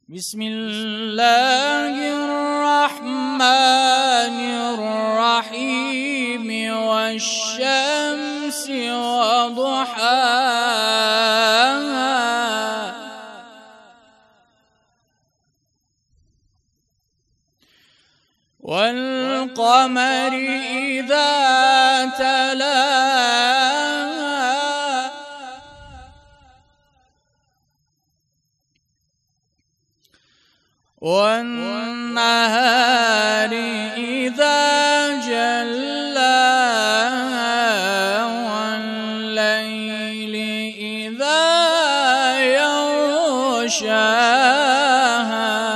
بسم الله الرحمن الرحيم والشمس وضحاها والقمر إذا تلاها والنهار إذا جلاها والليل إذا يغشاها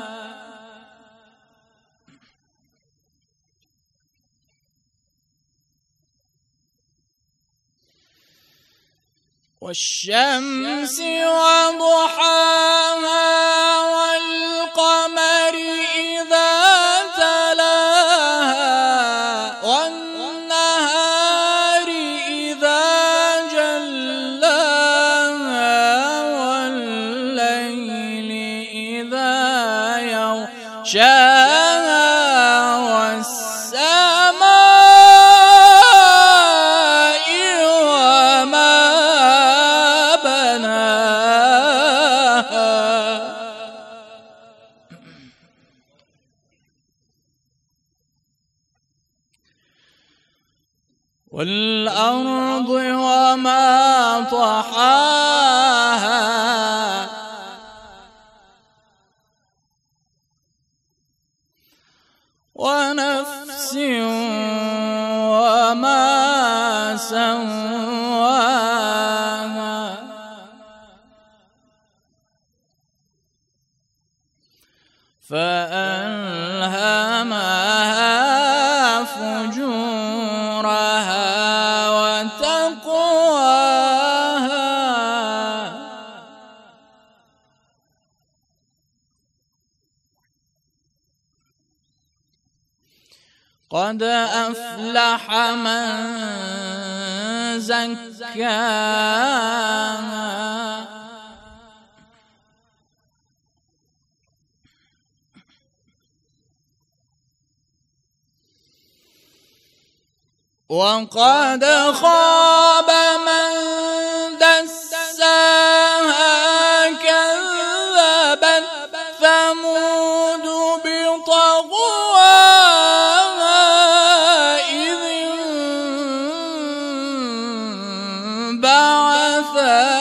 والشمس وضحاها والقمر إذا تلاها والنهار إذا جلاها والليل إذا يغشاها والأرض وما طحاها ونفس وما سواها فألهمها فجورها وتقواها قد أفلح من زكاها وقد خاب من دساها كذبت ثمود بطغواها إذ انبعث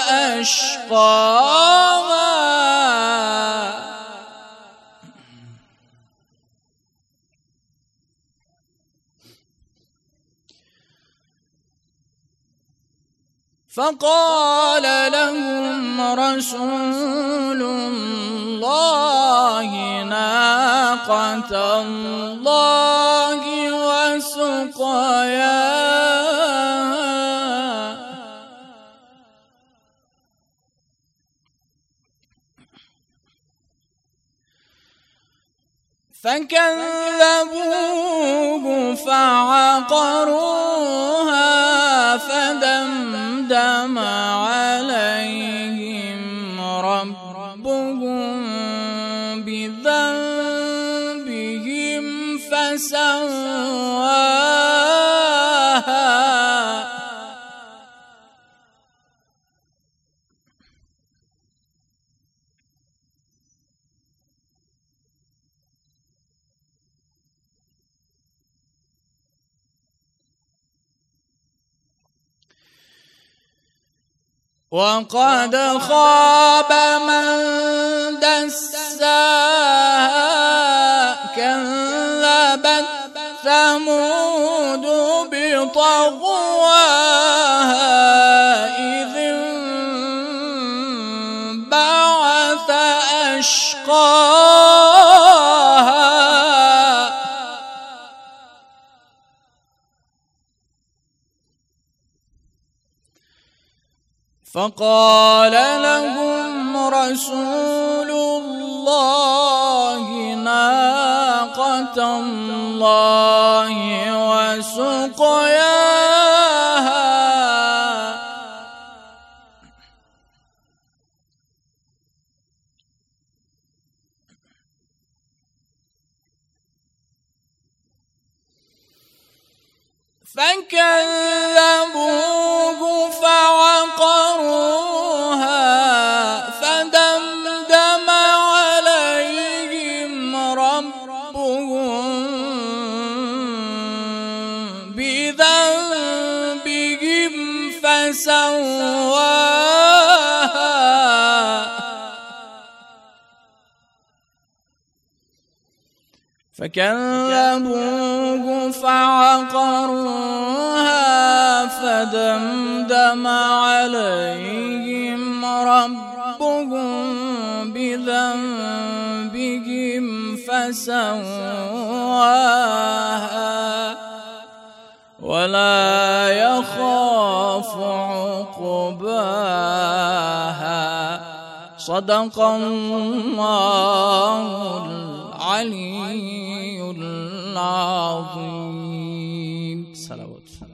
أشقاها فقال لهم رسول الله ناقة الله وسقياها فكذبوه فعقروها فدمدم عليهم ربهم بذنبهم فسواها وقد خاب من دساها كذبت ثمود بطغواها إذ انبعث أشقاها فقال لهم رسول الله ناقة الله وسقياها فكذبوه فعقروها فدمدم عليهم ربهم بذنبهم فسواها فكذبوه فعقروها فدمدم عليهم ربهم بذنبهم فسواها ولا يخاف عقباها. صدق الله العلي العظيم. صلوات